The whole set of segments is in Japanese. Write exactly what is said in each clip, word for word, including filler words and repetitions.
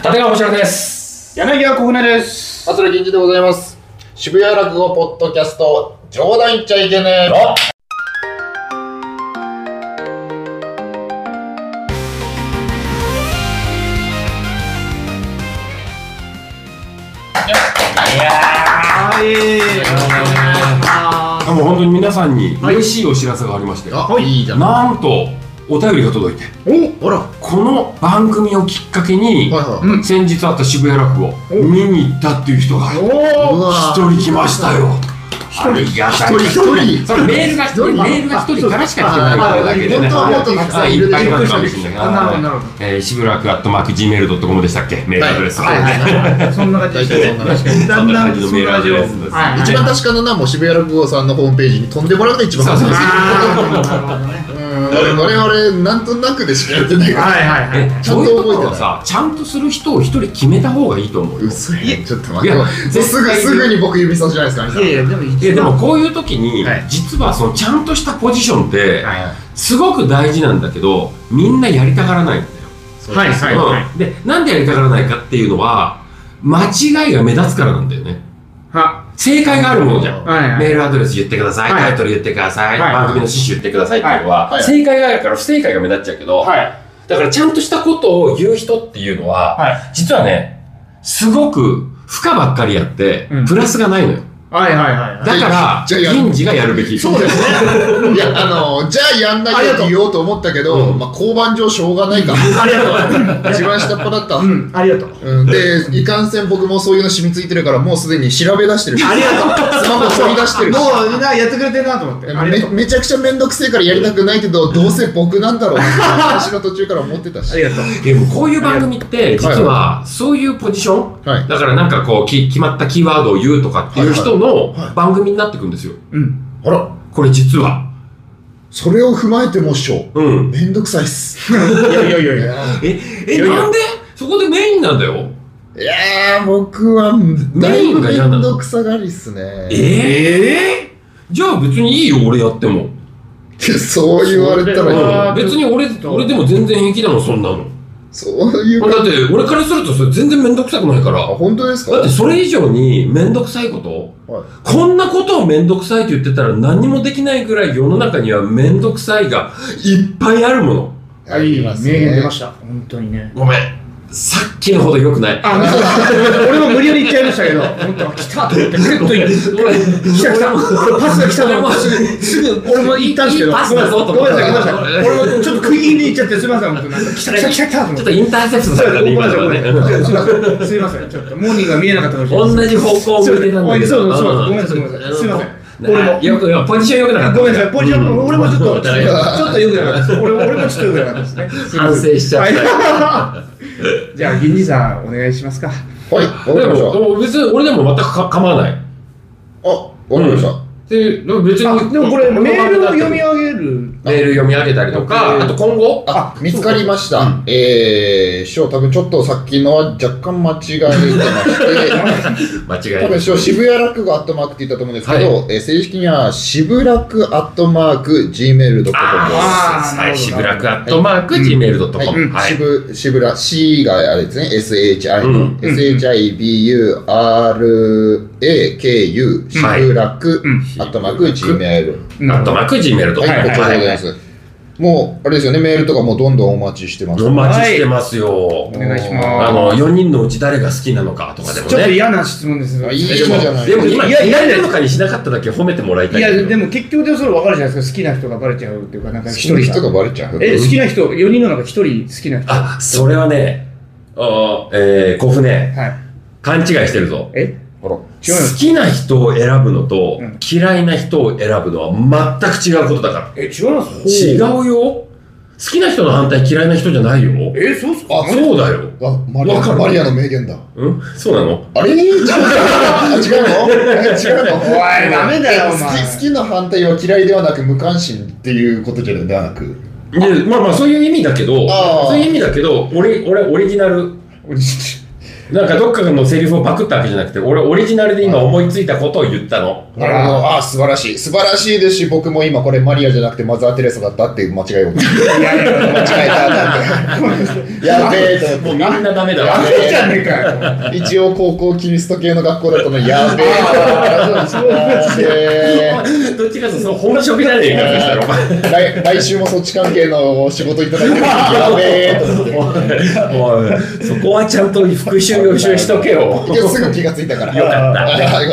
立川こちらです。 柳家小舟です。 桂銀次でございます。渋谷落語ポッドキャスト、冗談言っちゃいけねえの。 いやー、いいー。もう本当に皆さんに嬉しいお知らせがありまして、 あ、いいじゃん。 なんとお便りが届いて、 お、あら、 この番組をきっかけに、 はいはい、 先日あった渋谷落語見に行ったっていう人が一人来ましたよ。ありがたい。 一人一人。 それメールが一人、メールが一人からしか来てないだけでね。 もっとたくさんいるいっぱいいるかもしれないけど、渋谷落アットマーク ジーメールドットコム でしたっけ、メールアドレス。 はいはい。そんな感じで、確かにだんだんそんな感じです。 一番確かなのはもう渋谷落語さんのホームページに飛んでもらうのが一番確かです。我々なんとなくでしかやってないから。 はいはいはい。 ちゃんと覚えてるさ、ちゃんとする人を一人決めた方がいいと思うよ。 嘘や。ちょっと待って。すぐすぐに僕指差しじゃないですか。 いやいやでもいやでもこういう時に実はそのちゃんとしたポジションってすごく大事なんだけど、みんなやりたがらないんだよ。 はいはいはい。 で、なんでやりたがらないかっていうのは間違いが目立つからなんだよね。は。正解があるものじゃん。メールアドレス言ってください、タイトル言ってください、番組の趣旨言ってくださいっていうのは正解があるから不正解が目立っちゃうけど、だからちゃんとしたことを言う人っていうのは実はね、すごく負荷ばっかりやってプラスがないのよ。はいはいはい。だから銀次がやるべき。 そうですね。いや、あのじゃあやんないよって言おうと思ったけど、まあ交番上しょうがないから。 ありがとう。 一番下っ端だった。 うん、ありがとう。 で、いかんせん僕もそういうの染みついてるから、もうすでに調べ出してる。 ありがとう。 スマホ取り出してるし。 もうみんなやってくれてるなと思って。 めめちゃくちゃめんどくせえからやりたくないけど、どうせ僕なんだろうなって話の途中から思ってたし。 ありがとう。 でもこういう番組って実はそういうポジション、だからなんかこうき決まったキーワードを言うとかっていう人の番組になってくんですよ。 うん。 あら、 これ実はそれを踏まえてもしょう。うん。めんどくさいっす。 いやいやいやいや。 ええなんでそこでメインなんだよ。 いやー、僕はだいぶめんどくさがりっすね。 ええじゃあ別にいいよ俺やっても。 そう言われたら別に俺俺でも全然平気だもんそんなの。 そういうだって俺からするとそれ全然めんどくさくないから。 あ、本当ですか？ だってそれ以上にめんどくさいこと、はい、こんなことをめんどくさいって言ってたら何もできないぐらい世の中にはめんどくさいがいっぱいあるもの。 あ、いい名言出ました。本当にね。 ごめん。さっきのほど良くない。 あ、俺も無理やり言っちゃいましたけど、本当来たと思って、グッといい。来た来た。パスが来たと思って、すぐ、俺も言ったんですけど、ごめんなさい、ごめんなさい、ごめんなさい。俺もちょっと食い気味に言っちゃって、すみません、本当なんか来た来た来た来たと思って。 ちょっとインターセプトされたね、今のはね。 すみません、ちょっと、モーニングが見えなかったかもしれない。 同じ方向を向いてたんだけど。 そうそうそう、ごめんなさい、ごめんなさい。すみません。 俺もよくポジション良くなかった。 ごめんなさい、ポジション俺もちょっとちょっと良くなかったです。俺俺もちょっと良くなかったですね。 反省しちゃった。 じゃあ銀次さんお願いしますか。 はい、わかりました。 別に俺でも全くか構わない。 あ、わかりました。 で別にでもこれメールを読み上げるメール読み上げたりとか、あと今後あ見つかりました。えー、師匠多分ちょっとさっきのは若干間違えてまして間違え多分師匠渋谷落語アットマークって言ったと思うんですけど、え正式には渋落アットマーク ジーメールドットコムです。渋落アットマーク ジーメールドットコム。 渋渋ら C があれですね エスエイチアイ エスエイチアイビーユーアールエーケーユー 渋落アットマーク ジーメールアットマーク ジーメール ドットコム。 はい、こちらでございます。もうあれですよね、メールとかもどんどんお待ちしてます。 お待ちしてますよ。 お願いします。 あのよにんのうち誰が好きなのかとかでもね。 ちょっと嫌な質問ですが、 いいじゃない。 でも今嫌いなのかにしなかっただけ褒めてもらいたい。 いやでも結局でそれ分かるじゃないですか。好きな人がバレちゃうっていうか、なんか一人人がバレちゃう。 え、好きな人よにんの中一人好きな人。 あ、それはね、あえー、小舟、はい、勘違いしてるぞ。 え？ 好きな人を選ぶのと、うん、嫌いな人を選ぶのは全く違うことだから。 え、違います？ 違うよ。好きな人の反対嫌いな人じゃないよ。 え、そうっすか？ あ、そうだよ。 あ、マリア、マリアの名言だ。 うん？そうなの？ あれ？違うの？違うの？違うの？ おい、ダメだよ、お前。 好きの反対は嫌いではなく無関心っていうことじゃなく。 いや、まあまあそういう意味だけど、そういう意味だけど、俺、俺オリジナル。 なんかどっかのセリフをパクったわけじゃなくて、俺オリジナルで今思いついたことを言ったの。 なるほど。ああ、素晴らしい。素晴らしいですし、僕も今これマリアじゃなくてマザー・テレサだったっていう間違いを。いやいや、間違えたなんて。やべえと。 もうみんなダメだわ。 やべえじゃねえかよ。 一応高校キリスト系の学校だったのに、やべえ。 どっちかというと本職じゃねえか、そしたらお前。 来週もそっち関係の仕事いただいて、やべえと思って。 もうそこはちゃんと復習予習しとけよ。 すぐ気がついたから。 よかった。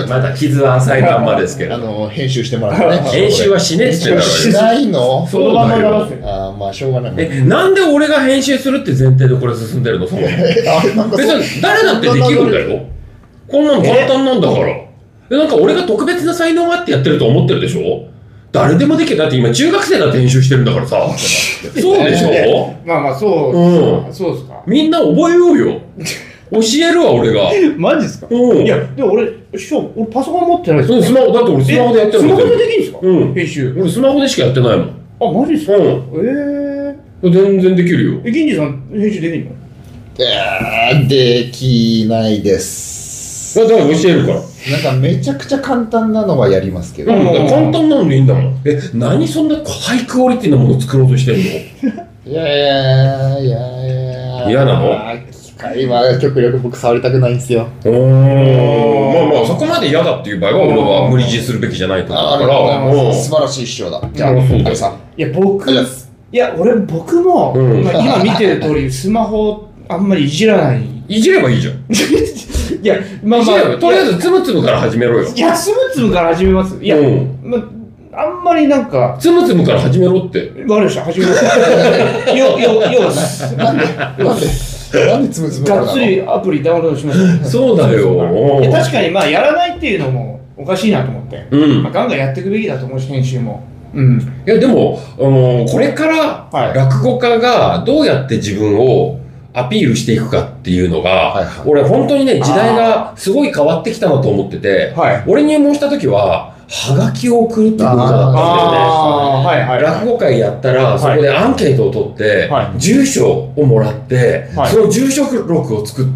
まだ傷は浅いまんまですけど。 あの編集してもらってね。 編集はしねえって言ってしないの？ そうだよ。 ああ、まあしょうがない。 え、なんで俺が編集するって前提でこれ進んでるの？その。別に誰だってできるんだよ。こんなの簡単なんだから。え、なんか俺が特別な才能があってやってると思ってるでしょ？誰でもできる。だって今中学生だって編集してるんだからさ。そうでしょ？ まあまあそう。 うん。 そうですか。 みんな覚えようよ。教えるわ俺が。 マジですか？ うん。 いやでも俺師匠俺パソコン持ってないですよ。 スマホだって俺スマホでやってるスマホでできるんですか？ うん。 編集。 俺スマホでしかやってないもん。 あ、マジですか？ うん。 ええ。全然できるよ。 え、銀次さん編集できるの？ えー、できないです。 だから教えるから。 なんかめちゃくちゃ簡単なのはやりますけど。 うん、簡単なのでいいんだもん。え、何そんなハイクオリティなものを作ろうとしてんの？ いやいやいやいや。 嫌なの？ 機械は極力僕触りたくないんですよ。 おー、まあまあそこまで嫌だっていう場合は俺は無理強いするべきじゃないと思うから。 素晴らしい師匠だ。じゃあ、 そうださん。 いや僕、いや俺僕も、うん、今見てる通りスマホあんまりいじらない。 いじればいいじゃん。 いや、まあまあ、 とりあえずつむつむから始めろよ。 いや、つむつむから始めます。いや、うん、まあんまりなんかつむつむから始めろって。 わかりました、始めます。よ、よ、よす。 なんでなんでなんでつむつむからがっつりアプリダウンロードしました。 そうだよ。 いや確かにまあやらないっていうのもおかしいなと思って。うん。まあ、ガンガンやっていくべきだと思うし、編集も。うん。 いやでも、あのー、これから落語家がどうやって自分をアピールしていくかっていうのが、はいはい、俺本当にね、時代がすごい変わってきたなと思ってて、はい、俺入門した時は、はがきを送るっていう文化だったんだよね。落語会やったら、そこでアンケートを取って、はい、住所をもらって、はい、その住所録を作って、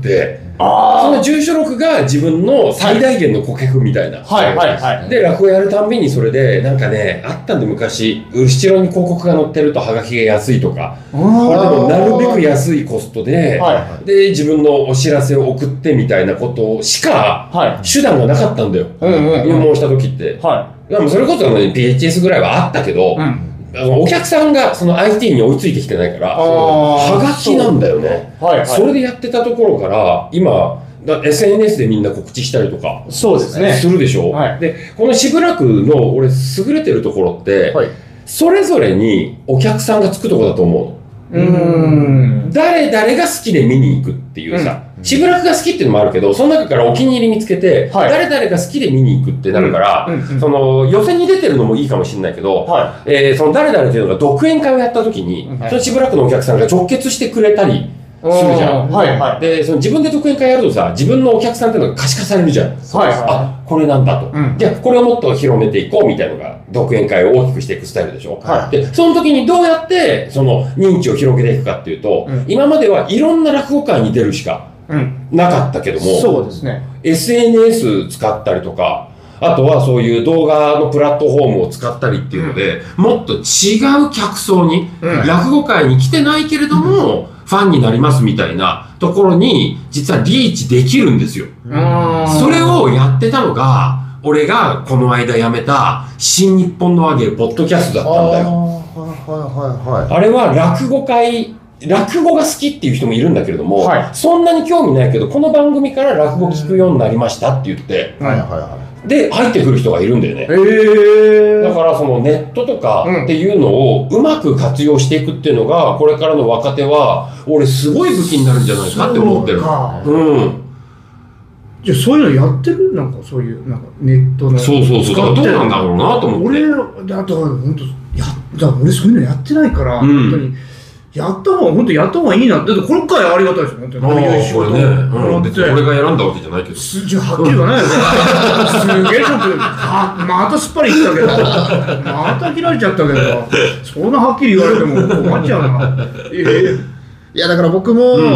その住所録が自分の最大限の顧客みたいな。はいはいはい。で、落語やるたんびにそれで、なんかね、あったんで昔、後ろに広告が載ってるとハガキが安いとか、これでもなるべく安いコストで、はい、で、自分のお知らせを送ってみたいなことしか、手段がなかったんだよ。入門した時って。はい。でもそれこそ ピーエイチエス ぐらいはあったけど、うんあのお客さんがその アイティー に追いついてきてないから、はがきなんだよね。はいはい、それでやってたところから、今、エスエヌエス でみんな告知したりとか、 そうですね。 するでしょ、はい、で、このしぶらくの俺優れてるところって、はい、それぞれにお客さんがつくところだと思う。うーん誰々が好きで見に行くっていうさ、うん、しぶらくが好きっていうのもあるけど、その中からお気に入り見つけて、はい、誰々が好きで見に行くってなるから、うんうんうん、その予選に出てるのもいいかもしれないけど、はいえー、その誰々っていうのが独演会をやった時に、はい、そのしぶらくのお客さんが直結してくれたりするじゃん。はいはい、でその自分で独演会やるとさ、自分のお客さんっていうのが可視化されるじゃん。はいはい、あ、これなんだと、うん。じゃあこれをもっと広めていこうみたいなのが独演会を大きくしていくスタイルでしょ。はい、でその時にどうやってその認知を広げていくかっていうと、うん、今まではいろんな落語会に出るしかなかったけども、うん、そうですね。エスエヌエス 使ったりとか。あとはそういう動画のプラットフォームを使ったりっていうので、うん、もっと違う客層に、うん、落語会に来てないけれども、うん、ファンになりますみたいなところに実はリーチできるんですよ。それをやってたのが俺がこの間やめた新日本の和芸ポッドキャストだったんだよ。あれは落語会落語が好きっていう人もいるんだけれども、はい、そんなに興味ないけどこの番組から落語聞くようになりましたって言って、はいはいはい、で入ってくる人がいるんだよね。へー。だからそのネットとかっていうのをうまく活用していくっていうのがこれからの若手は俺すごい武器になるんじゃないかって思ってる。うん。 じゃあそういうのやってるなんかそういうなんかネットのそうそうそうどうなんだろうなと思って。 俺だと本当やだ俺そういうのやってないから、うん、本当に。やった方が、本当やった方がいいなって。だって今回ありがたいですよ、本当に。こういう仕事をもらって。 うん、別に俺が選んだわけじゃないけど。 じゃあ、はっきりはないよね。すげえちょっと、またすっぱり言ったけど、また切られちゃったけど、そんなはっきり言われても困っちゃうな。 いや、だから僕も、うん、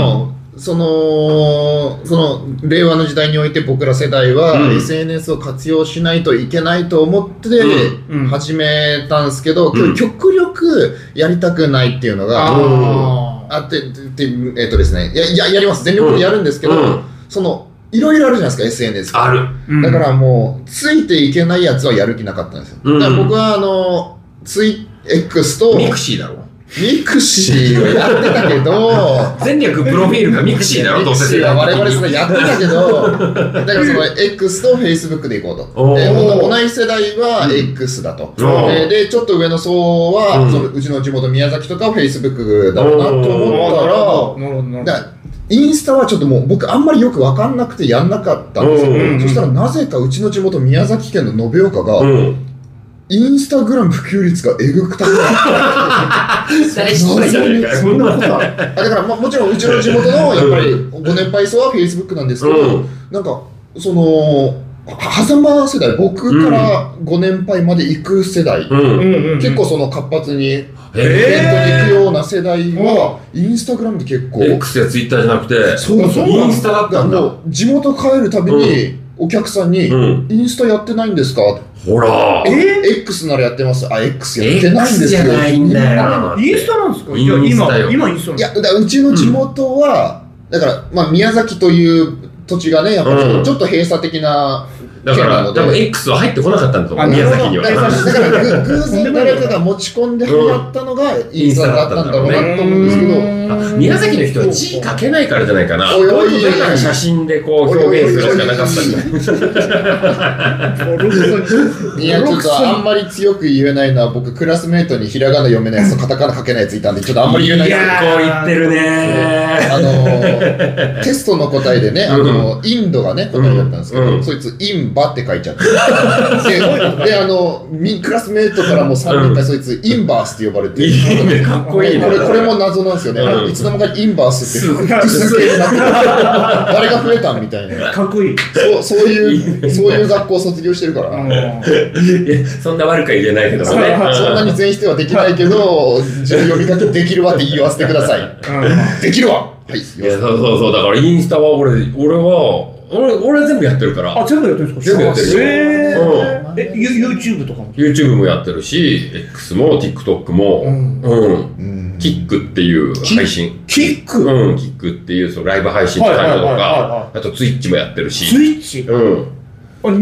そのその令和の時代において僕ら世代は エスエヌエス を活用しないといけないと思って始めたんですけど、うん、極力やりたくないっていうのがあって、えっとですね、や, や, やります全力でやるんですけど、うん、そのいろいろあるじゃないですか エスエヌエスある、 だからもうついていけないやつはやる気なかったんですよ、うん、だから僕はあのツイ X とミクシーだろミクシーをやってたけど全略プロフィールがミクシーだろどうせミクシーは我々それやってたけどだからその X と Facebook でいこうとで同じ世代は X だと、うん、でちょっと上の層は、うん、そのうちの地元宮崎とかは Facebook だろうなと思ったらだからインスタはちょっともう僕あんまりよく分かんなくてやんなかったんですよ、うん、そしたらなぜかうちの地元宮崎県の延岡が、うんインスタグラム普及率がえぐく高い。 誰知ってるじゃないかよ。 そんなことは。だからもちろんうちの地元のやっぱりご年配層は Facebook なんですけど、うん、なんかその狭間世代僕からご年配まで行く世代、うん、結構その活発にイベントに行くような世代はインスタグラムで結構 X や Twitter じゃなくてそうそうインスタだったんだ。 地元帰るたびにお客さんに、うん、インスタやってないんですかほらえ X ならやってますあ X やってないんですよ X じゃないんだよインスタなんですかインスタよ今インスタいやだうちの地元は、うん、だからまあ宮崎という土地がねやっぱり、うん、ちょっと閉鎖的なだから多分 X は入ってこなかったんだと思う宮崎にはだから偶然誰かが持ち込んで流行ったのがインスタだったんだろうなと思うんですけど宮崎の人は字書けないからじゃないかなおいおいだから写真でこう表現するしかなかったんだいやちょっとあんまり強く言えないのは僕クラスメートにひらがな読めないやつとカタカナ書けないやついたんでちょっとあんまり言えないですいやこう言ってるねあのテストの答えでねあのインドがね答えだったんですけどそいつインバって書いちゃってで, であのクラスメートからもさんにんかそいつインバースって呼ばれていいねかっこいいねこれこれも謎なんですよね、うん、いつの間にかインバースって複数形になって誰が増えたんみたいなかっこいいそうそういうそういう学校卒業してるからそんな悪くは言えないけどねそんなに全否定はできないけど自分呼びかけできるわって言わせてください、うん、できるわはいいやそうそうそうだからインスタは俺俺は俺、俺全部やってるから。 あ、全部やってるんですか？ 全部やってるよ。 えー、うん、え、YouTube とかも YouTube もやってるし、X も TikTok も、うん。うん、キックっていう配信。 キックうん、キックっていうそのライブ配信とかとか、あと Twitch もやってるし。 Twitch？ うん。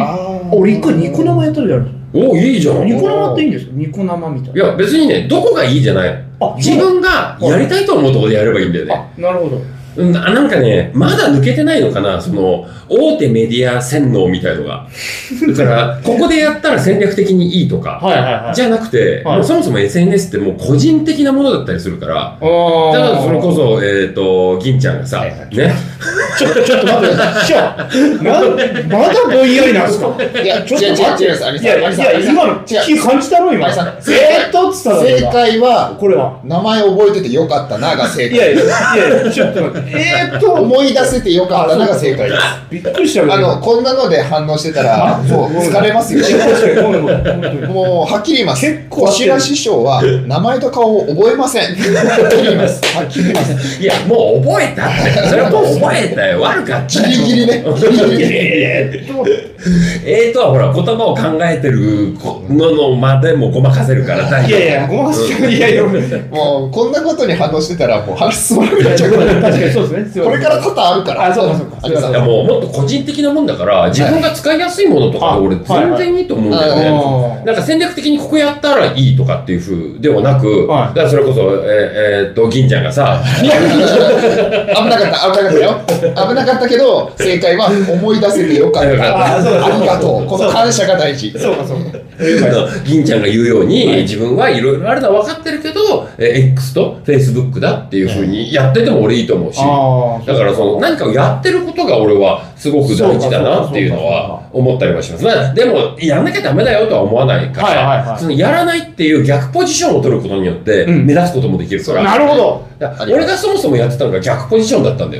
あ、俺一回ニコ生やったらやるんお、いいじゃん。 ニコ生っていいんですか？ニコ生みたいな。 いや、別にね、どこがいいじゃない。自分がやりたいと思うところでやればいいんだよね。 あ、なるほど。 なんかね、まだ抜けてないのかな、その、大手メディア洗脳みたいのが。だから、ここでやったら戦略的にいいとか、はいはいはい、じゃなくて、はい、もうそもそも エスエヌエス ってもう個人的なものだったりするから、だからそれこそ、えっと、銀ちゃんがさ、はいはい、ね。 ちょっと、ちょっと待ってください。師匠、まだぼんやりなんですかいや、ちょっと待ってください。いや、 いや、今の気感じたろ、今。えーっと、つったら正解は、これは、名前覚えててよかったなが正解。 いやいや、いや、ちょっと待って。 えーっと、思い出せてよかったなが正解です。 びっくりしちゃう。 あの、こんなので反応してたら、もう疲れますよ。もう、はっきり言います。小白師匠は、名前と顔を覚えません。はっきり言います。はっきり言います。 いや、もう覚えたって。それはもう覚えたよ。悪かった。 ギリギリね。ギリギリ。 えーとはほら、言葉を考えてるののまでもごまかせるから。 いやいや、ごまかせちゃう。いやいや、 もう、こんなことに反応してたら、もう話進まなくなっちゃうから。 確かにそうですね。 これから多々あるから。 あ、そうかそうか。 いやもうもっと個人的なもんだから自分が使いやすいものとか俺全然いいと思うんだよね。なんか戦略的にここやったらいいとかっていう風ではなく、だからそれこそええっと銀ちゃんがさ危なかった危なかったよ危なかったけど正解は思い出せてよかった。ありがとう。この感謝が大事。 そうかそうか。 銀ちゃんが言うように自分はいろいろあるのは分かってるけど X と Facebook だっていう風にやってても俺いいと思うし、だからその何かをやってることが俺はすごく大事だなっていうのは思ったりはします。まあでもやんなきゃダメだよとは思わないから、そのやらないっていう逆ポジションを取ることによって目立つこともできるから。 なるほど。 俺がそもそもやってたのが逆ポジションだったんだよね。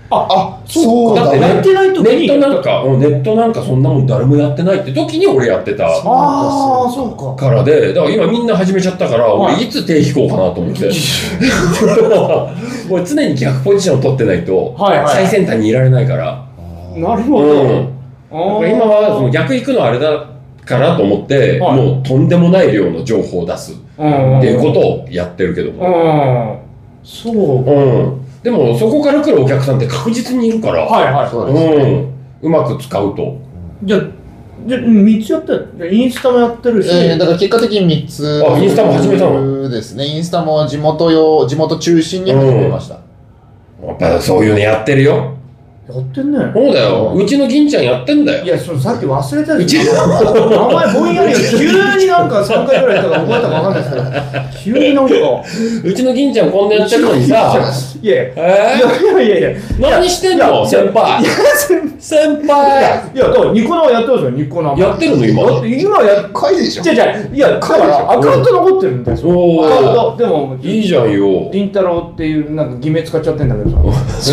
あ、あ、そうだ。だってやってない時にネットなんか、ネットなんかそんなもん誰もやってないって時に俺やってた。ああ、そうか。 からで、だから今みんな始めちゃったから、俺いつ手引こうかなと思って。俺常に逆ポジションを取ってないと、最先端にいられないから。 なるほど。 今はその逆行くのはあれだかなと思って、もうとんでもない量の情報を出すっていうことをやってるけども。 そう。うん。 でもそこから来るお客さんって確実にいるから、 はいはい、そうですね、 うん、うまく使うと。 じゃあ、じゃあみっつやってる。インスタもやってるし、 えー、だから結果的にみっつ。 あ、インスタも始めたのですね。インスタも地元用、地元中心に始めました。 うん、やっぱそういうのやってるよ。 やってんね。 そうだよ。うちの銀ちゃんやってんだよ。 いや、そのさっき忘れたでしょ。名前ぼんやり急になんかさんかいぐらいやったから覚えたかわかんないですけど、急になんか。 うちの銀ちゃんこんなやってるのにさ。 いやいや。えー、いやいやいや。 何してんの先輩。先輩。 いや、だからニコ生やってますよ、ニコ生。 やってるの今。 今やっかいでしょ。 じゃじゃいや、だからアカウント残ってるんだよ。そう。でも、 いいじゃんよ。 りんたろーっていうなんか偽名使っちゃってんだけどさ。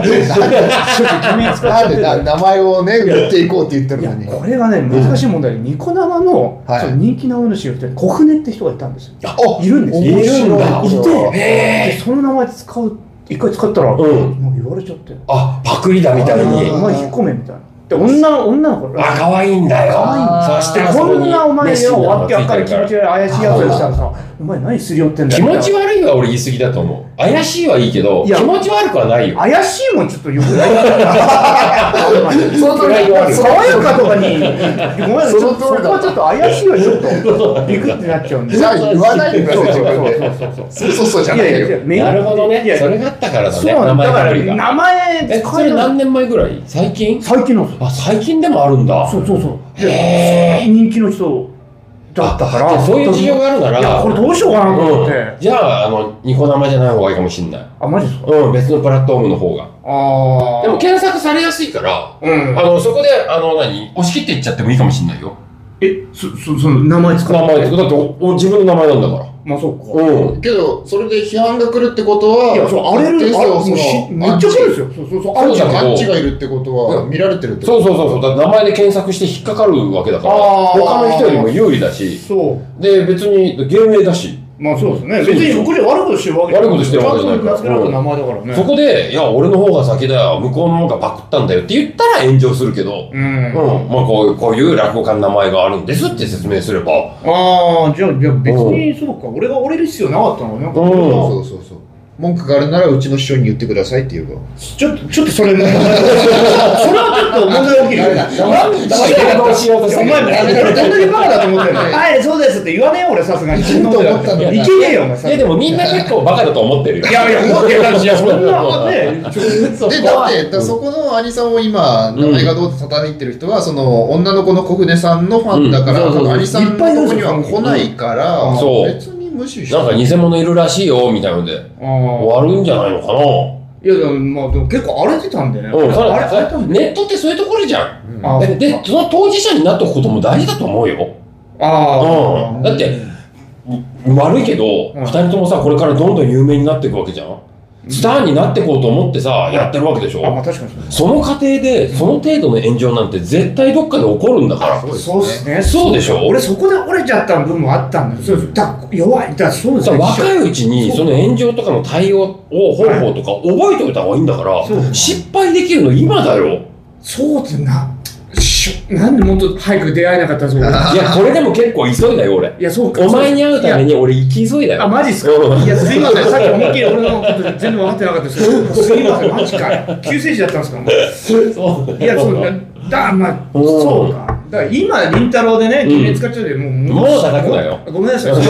なんで名前をね売っていこうって言ってるのに。 これがね難しい問題で、ニコ生の人気生主って小舟って人がいたんですよ。いるんですよ。 いるんだ。 いて、その名前使う一回使ったらもう言われちゃって。 あ、パクリだみたいに。 お前引っ込めみたいな。で女女の子あ、可愛いんだよ。 可愛いんだ。そしてこんなお前よわってあっかり気持ち悪い怪しいやつがしたらさ、お前何すり寄ってんだよ。 気持ち悪いは俺言い過ぎだと思う。怪しいはいいけど、気持ち悪くはないよ。 怪しいもんちょっとよくない。 その通りだ。 爽やかとかに、ごめんなさい、そこはちょっと怪しいはちょっとビクってなっちゃうんで。 じゃあ言わないでください、自分で。そうそうそうじゃないよ。 なるほどね。それがあったからだね。 そうだから名前え、それ何年前ぐらい？最近？ 最近の。 あ、最近でもあるんだ。 そうそうそう。へー。人気の人だったから。 そういう事情があるなら。 いや、これどうしようかなと思って。 じゃあ、あの、ニコ生じゃない方がいいかもしれない。 あ、マジですか？ うん、別のプラットフォームの方が。 ああ。 でも検索されやすいから、うん。あの、そこで、あの、何押し切っていっちゃってもいいかもしれないよ。 え、そ、そ、その名前使って？ 名前使って。だってお、自分の名前なんだから。 まあそうか。 うん。けど、それで批判が来るってことは、 いや、そう、荒れる、あれ、めっちゃ来るんですよ。そうそうそう。 アンチが、アンチがいるってことは、見られてるってこと。そうそうそうそう。名前で検索して引っかかるわけだから、他の人よりも有利だし、そう。で、別に芸名だし。 まあそうですね。別に僕で悪いことしてるわけじゃない。悪いことしてるわけじゃないから。 ちゃんと名付けられた名前だからね。 そこで、いや、俺の方が先だよ、向こうの方がパクったんだよって言ったら炎上するけど、うん。うん。まあこう、こういう落語家の名前があるんですって説明すれば。 ああ、じゃあ、じゃあ別にそうか。俺が折れる必要なかったのね。うん。 そうそうそう。文句があるならうちの師匠に言ってくださいって言うかちょっと、ちょっとそれね。それはちょっと問題起きるよ。 どうしようとして。 お前、俺どんだけバカだと思ってんの？はい、そうですって言わねえよ、俺さすがに。いけねえよ、お前。 いや、でもみんな結構バカだと思ってるよ。 いやいや、思ってるし、そんなね。 で、だって、そこの兄さんを今、名前がどうって叩いてる人は、その、女の子の小舟さんのファンだから、兄さんのとこには来ないから、別に無視して。 なんか偽物いるらしいよ、みたいなので、終わるんじゃないのかな。 いや、でも、まあ、でも結構荒れてたんでね。うん、 ネットってそういうところじゃん。うん、で、その当事者になっておくことも大事だと思うよ。ああ。うん。だって、悪いけど、二人ともさ、これからどんどん有名になっていくわけじゃん。スターになっていこうと思ってさ、やってるわけでしょ。 あ、まあ確かにその過程で、その程度の炎上なんて絶対どっかで起こるんだから。 そうですね。 そうでしょ。 俺そこで折れちゃった部分もあったんだよ。そうだ、弱い。だそうですね。 若いうちにその炎上とかの対応を、方法とか覚えておいた方がいいんだから、失敗できるの今だよ。 そうってな。なんでもっと早く出会えなかったんですか。 いや、これでも結構急いだよ、俺。 いや、そうか。 お前に会うために俺行き急いだよ。 あ、マジっすか。いや、すいません。さっき思いっきり俺のこと全然分かってなかったですけど、すいません。マジか。救世主だったんですか。そう。いや、そうだ、まあ、そうか。だから今、りんたろーでね、偽名使っちゃうで、もう、 もう叩くなよ。 ごめんなさい。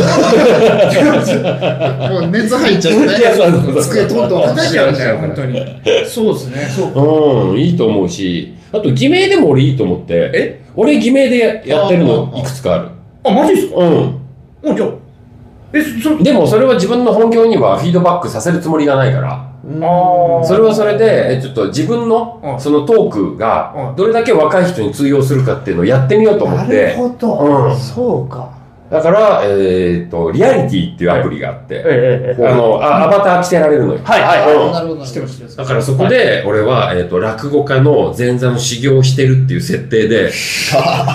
もう熱入っちゃうね。机トントン叩いちゃうんだよ、本当に。そうですね。そうか。 うん、いいと思うし、あと偽名でも俺いいと思って、え俺偽名でやってるのいくつかある。 あ、マジですか。 うん。 もうじゃあ、え、そでもそれは自分の本業にはフィードバックさせるつもりがないから。あそれはそれで、ちょっと自分のそのトークがどれだけ若い人に通用するかっていうのをやってみようと思って。 なるほど。うん。そうか。 だから、えっと、リアリティっていうアプリがあって、あの、アバター着てられるのよ。 はいはい。なるほど。知ってます、知ってます。 だからそこで、俺は、えっと、落語家の前座の修行をしてるっていう設定で、そ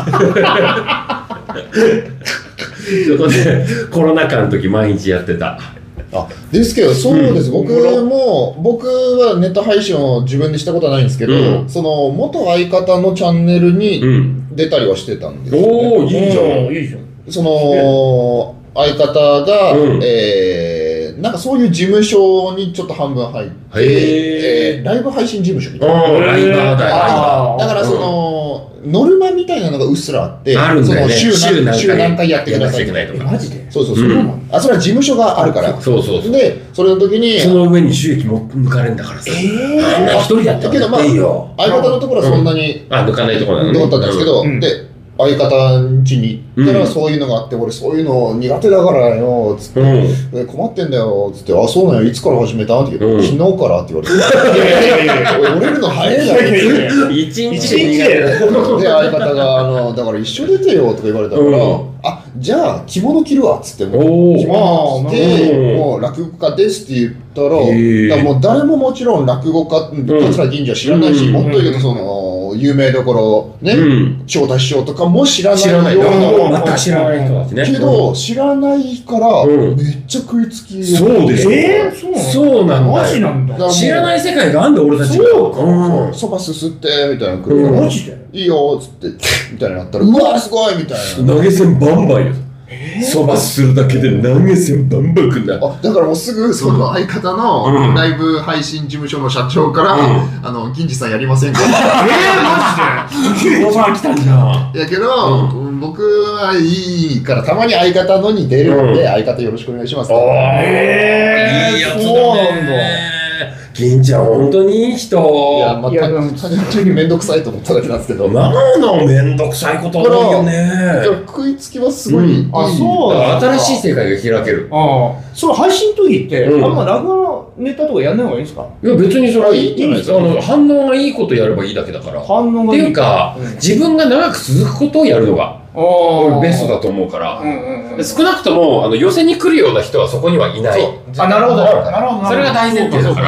こで、コロナ禍の時毎日やってた。 あですけど、そうです、うん、僕も僕はネット配信を自分でしたことはないんですけど、うん、その元相方のチャンネルに出たりはしてたんですよ、ね、 おおいいじゃんいいじゃん。 その相方が、うん、えー、なんかそういう事務所にちょっと半分入って、えー、ライブ配信事務所みたいな、 ライバーだよ。 だからその、うん、ノルマみたいなのがうっすらあって、 あるんだよね、 その週 何, 週何回やってくださいとか。 マジで？ そうそうそう、うん、あ、それは事務所があるから。 そうそうそう。 で、それの時にその上に収益も抜かれるんだからさ。えー、一人やったらいいよ。 相方のところはそんなに、 うん、あ、抜かないところなのね。抜かったんですけど、うん、で相方ん家に行ったらそういうのがあって、うん、俺そういうの苦手だからよつって、うん、困ってんだよつって、あ、そうなんよ、いつから始めたって言う、うん、昨日からって言われて、いやいやいやいや、折れるの早いだろ一日でで相方があのだから一緒出てよとか言われたから、うん、あ、じゃあ着物着るわっつって、もう着物着て、もう落語家ですって言ったら、だからもう誰ももちろん落語家桂銀次は知らないし、うん、もっと言うとその有名どころね、翔太師匠とかも知らないような、 また知らない人たちね。 けど知らないからめっちゃ食いつき、 そうですよ。 えー、そうなんだ。 マジなんだ。 知らない世界があんだ俺たちが。 そうか。そばすすってみたいな来るから、 マジでいいよっつってみたいになったら、うわすごいみたいな。投げ銭バンバンよ。そばするだけで投げ銭バンバンくんだ。 あ、だからもうすぐその相方のライブ配信事務所の社長から、うん、あの銀次さんやりませんか。えー、 マジで。オファー来たんじゃん。 やけど、うん、僕はいいからたまに相方のに出るんで、うん、相方よろしくお願いします。 えー、いいやつだね。そうなんだ。銀ちゃん本当にいい人。 いや、まあ、単純にめんどくさいと思っただけなんですけど。 なんのめんどくさいこと多いよね。 食いつきはすごい、うん、 あ、そうだ。 新しい世界が開ける。 ああ、その配信の時って、うん、あんま落語のネタとかやんない方がいいんですか？ いや、別にそれはいいんじゃないですか。あの反応がいいことやればいいだけだから。 反応がいい。 っていうか、うん、自分が長く続くことをやるのがベストだと思うから、うんうんうん、少なくともあの寄せに来るような人はそこにはいない。 あ、なるほど。なるほど。 それが大前提だから。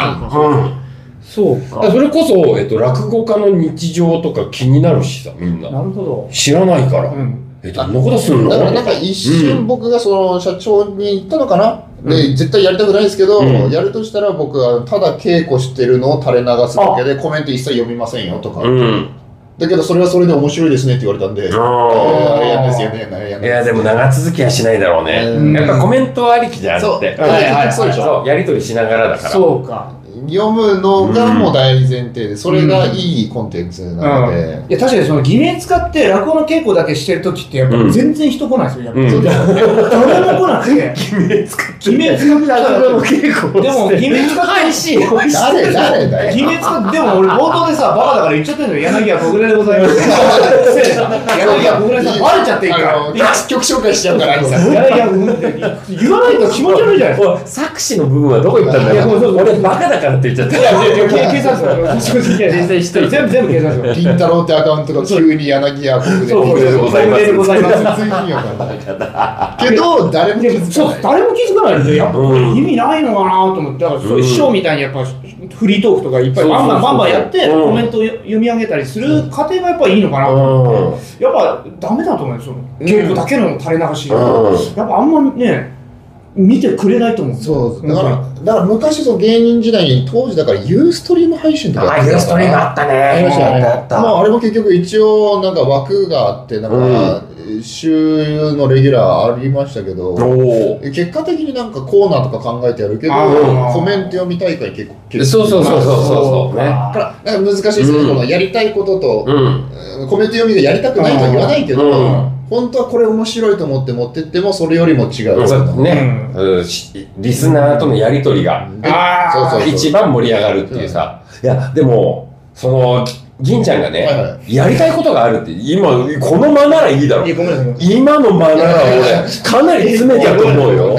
そうか。 それこそ、えっと、落語家の日常とか気になるしさ、みんな。 なるほど。 知らないから。うん、え、どんなことするの？ だからなんか一瞬僕がその社長に言ったのかな、うん、で絶対やりたくないですけど、うん、やるとしたら僕はただ稽古してるのを垂れ流すだけでコメント一切読みませんよとか。うん、だけどそれはそれで面白いですねって言われたんで、あれやんですよね。 いやでも長続きはしないだろうね。うん、やっぱコメントありきじゃんって。そう、はいはい、そうでしょ。やりとりしながらだから。 そうか。 読むのがもう大前提で、それがいいコンテンツなので、うんうん、 いや確かにその偽名使って落語の稽古だけしてる時ってやっぱ全然人来ないですよ、やっぱり、うん、誰も来なくて偽名使って偽名使って落語の稽古でも偽名使って配信誰誰だよ偽名使ってでも俺冒頭でさバカだから言っちゃってんのよ。柳家小暮でございます。柳家小暮さんバレちゃっていいから曲紹介しちゃうから柳家小暮って言わないと気持ち悪いじゃないですか。 作詞の部分はどこ行ったんだよ。俺バカだからって言っちゃった。いやいや警察実際全部全部警察金太郎ってアカウントが急に柳家小暮でございます。 でございます。 けど誰も気づかない。 誰も気づかないんでやっぱ意味ないのかなと思って、だからそういう師匠みたいにやっぱフリートークとかいっぱいバンバンバンバンやってコメントを読み上げたりする過程がやっぱいいのかなと思って、やっぱダメだと思うんですよ。稽古だけの垂れ流し。やっぱあんまね。見てくれないと思う。 そうだから、だから昔その芸人時代に当時だからユーストリーム配信とかあユーストリームあったね。ありましたね。まああれも結局一応なんか枠があってなんか週のレギュラーありましたけど、結果的になんかコーナーとか考えてやるけどコメント読み大会結構結構そうそうそうそうそうね。 だから難しいですけど、このやりたいこととコメント読みがやりたくないとは言わないけど。本当はこれ面白いと思って持ってってもそれよりも違う、 うんねうん、リスナーとのやり取りが、うん、そうそう一番盛り上がるっていうさ、うん、いやでもその銀ちゃんがね、はいはい、やりたいことがあるって今この間ならいいだろ。い今の間なら俺かなり詰めたと思うよ。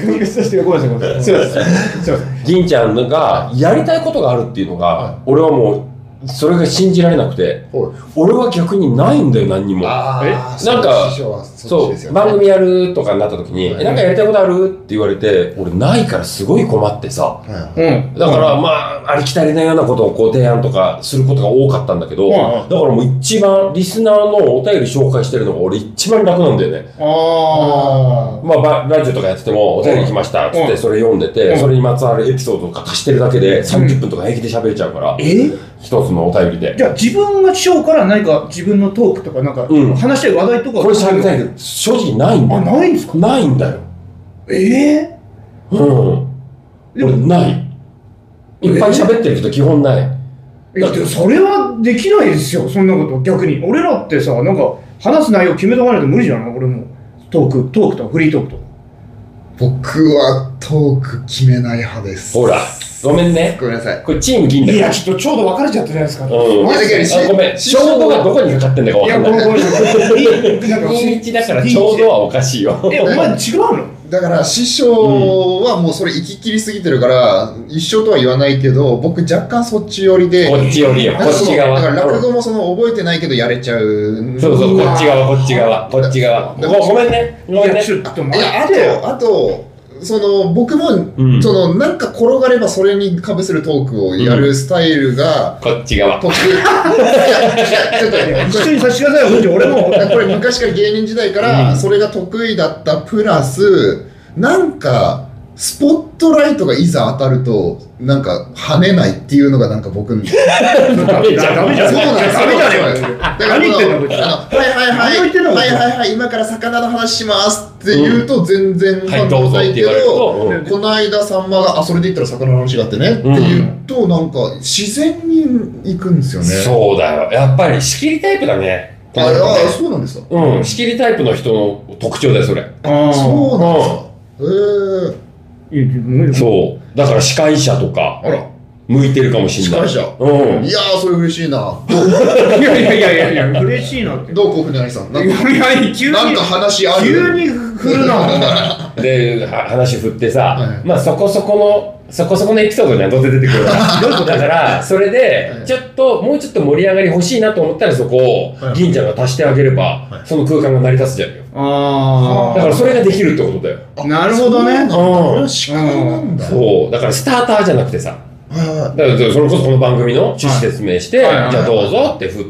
銀ちゃんがやりたいことがあるっていうのが、はい、俺はもうそれが信じられなくて、俺は逆にないんだよ、何にも。 あえなんか、そう、番組やるとかになった時に、え、なんかやりたいことあるって言われて、俺ないからすごい困ってさ。うん。だから、まあ、ありきたりなようなことをこう提案とかすることが多かったんだけど、だからもう一番リスナーのお便り紹介してるのが俺一番楽なんだよね。ああ。まあ、ラジオとかやってても、お便り来ましたっつってそれ読んでて、それにまつわるエピソードとか足してるだけでさんじゅっぷんとか平気で喋れちゃうから。え一つのお便りで。 じゃあ自分が師匠から何か自分のトークとかなんか、うん、話したい話題とかこれ喋りたいけど正直ないんだよ。 あ、ないんですか？ ないんだよ。 ええー、うん。俺ない。いっぱい喋ってるけど基本ない。 いや、でもそれはできないですよ、そんなこと。逆に。俺らってさ、なんか話す内容決めとかないと無理じゃない？俺も。トーク、トークとかフリートークとか。 僕はトーク決めない派です。 ほら。ごめんね。 ごめんなさい。 これチーム銀だから。 いや、ちょっとちょうど分かれちゃったじゃないですか。うん。 いや、だけど、ごめん。ちょうどがどこにかかってんだか分かんない。いや、ごめんなさい。にいちだからちょうどはおかしいよ。 え、お前違うの？ だから師匠はもうそれ行き切りすぎてるから、一緒とは言わないけど、僕若干そっち寄りで。 こっち寄りよ。こっち側。 だから落語もその覚えてないけどやれちゃう。 そうそう、こっち側、こっち側、こっち側。ごめんね。ごめんね。 ちょっと待って。あと、あと、その僕も、うん、そのなんか転がればそれにかぶせるトークをやるスタイルが、 うん、こっち側得意。いやちょっと一緒にさせてくださいよ。俺もこれ昔から芸人時代からそれが得意だったプラス、なんかスポットライトがいざ当たるとなんか跳ねないっていうのがなんか僕にダメじゃん。ダメじゃん。 そうなんです。 ダメじゃねえかよ。 だから何言ってんのこいつ。 はいはいはいはいはいはい今から魚の話しますって言うと全然反応ないけど、この間さんまがあそれで言ったら魚の話があってねって言うとなんか自然に行くんですよね。 そうだよ。やっぱり仕切りタイプだね。 ああそうなんですか。 うん仕切りタイプの人の特徴だよそれ。 ああそうなんですか。へえ。 そうだから司会者とか向いてるかもしれない。 司会者、うん、いやーそれ嬉しいな。 いやいやいやいやいや嬉しいなって。 どうこうふにゃりさんなんか急になんか話ある。 急に振るな。 で話振ってさ、はい、まあそこそこのそこそこのエピソードにはどうせ出てくるだからそれでちょっともうちょっと盛り上がり欲しいなと思ったらそこを銀ちゃんが足してあげればその空間が成り立つじゃんよ。あだからそれができるってことだよ。 なるほどね。 うん司会なんだ。 そうだからスターターじゃなくてさ、だからそれこそこの番組の趣旨説明して、じゃあどうぞって振って、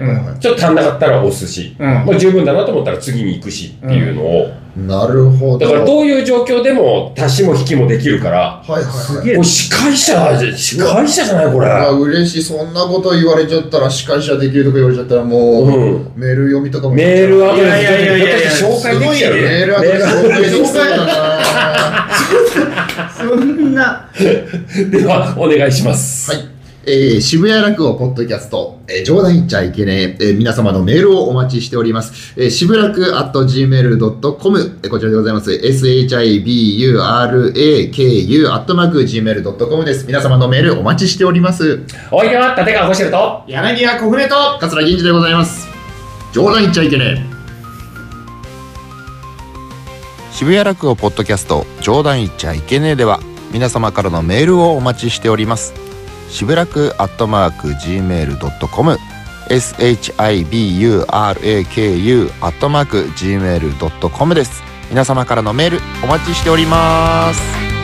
ちょっと足んなかったら押すし、まあ十分だなと思ったら次に行くしっていうのを。 なるほど。 だからどういう状況でも足しも引きもできるから、 はいはいはい。 これ司会者、司会者じゃないこれ。 あ嬉しい。そんなこと言われちゃったら司会者できるとか言われちゃったらもう、メール読みとかも。 メールは、 いやいやいやいやいや紹介できちゃう。 メールは紹介できそうだな。 そんな。 では、お願いします。 はい。えー、渋谷落語ポッドキャスト、えー、冗談言っちゃいけねえ、えー、皆様のメールをお待ちしております。えー、渋楽 アットジーメールドットコム、えー、こちらでございます。エスエイチアイビーユーアールエーケーユー アットマーク ジーメールドットコム です。皆様のメールお待ちしております。 おいでは立川こしると柳家小舟と桂銀次でございます。冗談言っちゃいけねえ。渋谷落語ポッドキャスト冗談言っちゃいけねえでは皆様からのメールをお待ちしております。渋楽アットマーク ジーメールドットコム エスエイチアイビーユーアールエーケーユー アットマーク ジーメールドットコム です。皆様からのメールお待ちしております。